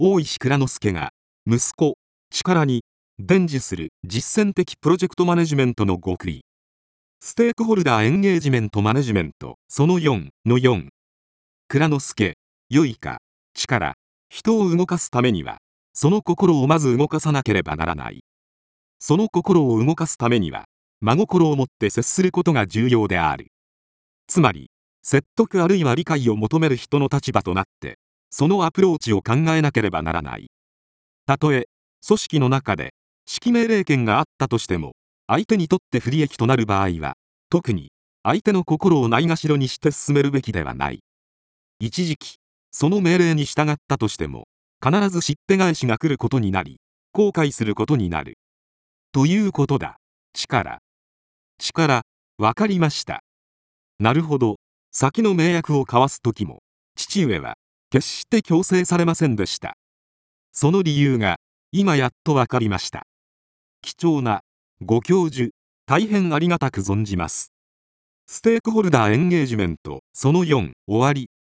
大石内蔵助が息子力に伝授する実践的プロジェクトマネジメントの極意。ステークホルダーエンゲージメントマネジメントその4の4。内之助、良いか力。人を動かすためにはその心をまず動かさなければならない。その心を動かすためには真心を持って接することが重要である。つまり説得あるいは理解を求める人の立場となってそのアプローチを考えなければならない。たとえ組織の中で指揮命令権があったとしても、相手にとって不利益となる場合は特に相手の心をないがしろにして進めるべきではない。一時期その命令に従ったとしても必ずしっぺ返しが来ることになり後悔することになるということだ。力わかりました。なるほど。先の盟約を交わす時も父上は決して強制されませんでした。その理由が今やっとわかりました。貴重なご教授大変ありがたく存じます。ステークホルダーエンゲージメントその4終わり。